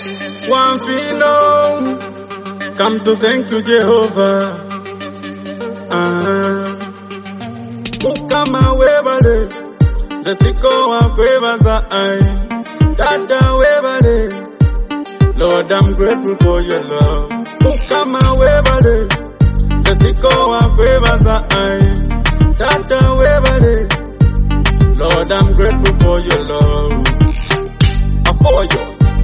One final, come to thank you, Jehovah. Ukama webale, zesiko wa kwebaza ai. Dada webale, Lord, I'm grateful for your love. Ukama webale, zesiko wa kwebaza ai. Dada webale, Lord, I'm grateful for your love. For you,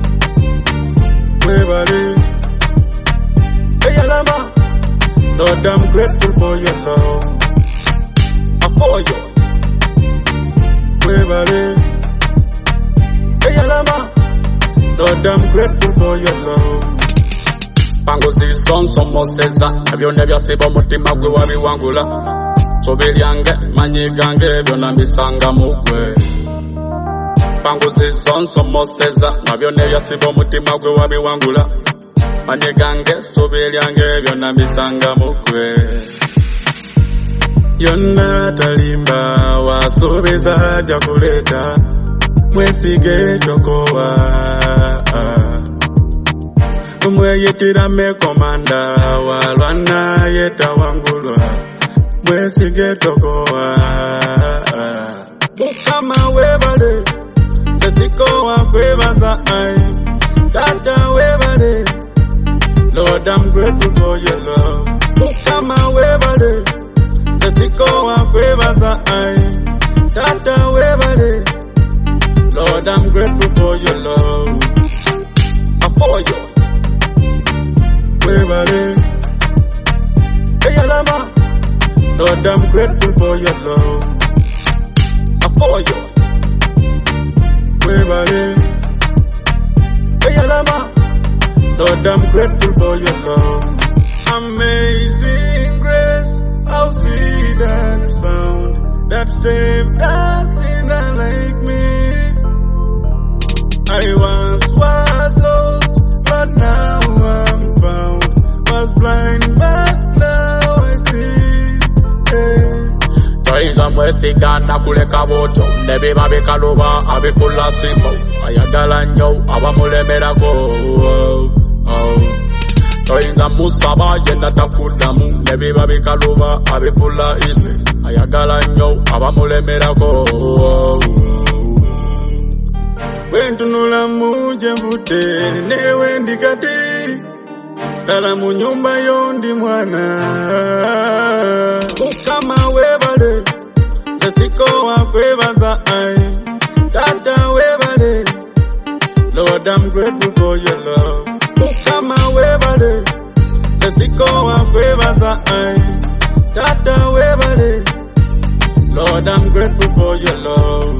webale. Hey, Alama, Lord, I'm grateful for your love. For you, webale. Hey, Alama, Lord, I'm grateful for your love. Pango season somo seza, abyone byasiba mutima gwe wabiwangula. Sobelyange manyigange byona mbisanga mugwe. Pango season somo seza, nabyone byasiba mutima gwe wabiwangula. Manyigange sobelyange byona mbisanga mugwe. Yonna talimba wasobeza ja kuleta mwesige tokowa. Mweyitira me komanda walwana yeta wangulwa mwesige tokowa. Ukama webale zesiko wa kwebaza ai. Dada webale, Lord, I'm grateful for your love. Ukama webale zesiko wa kwebaza ai. Dada webale, Lord, I'm grateful for your love. For you, webale. Hey, Alama, Lord, I'm grateful for your love. For you, webale. Hey, Alama, Lord, I'm grateful for your love. Amazing grace, how sweet that sound that saved a sinner like me. I once was lost, but now I'm found. Was blind, but now I see. Toiza mwesiga na kuleka boto, nebe babekaluba abifula simbo. Ayagala nyo abamulemerako. Toiza musaba yenda takudamu, nebe babekaluba abifula ise. Ayagala nyo abamulemerako. Wentunula muje mbute newe ndikati dala mu nyumba yondi mwana. Ukama webale zesiko wa kwebaza ai. Dada webale, Lord, I'm grateful for your love. Ukama webale zesiko wa kwebaza ai. Dada webale, Lord, I'm grateful for your love.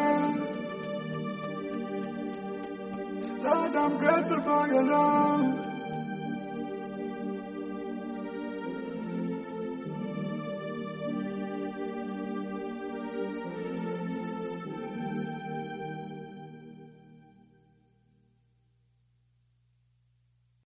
Lord, I'm grateful for your love.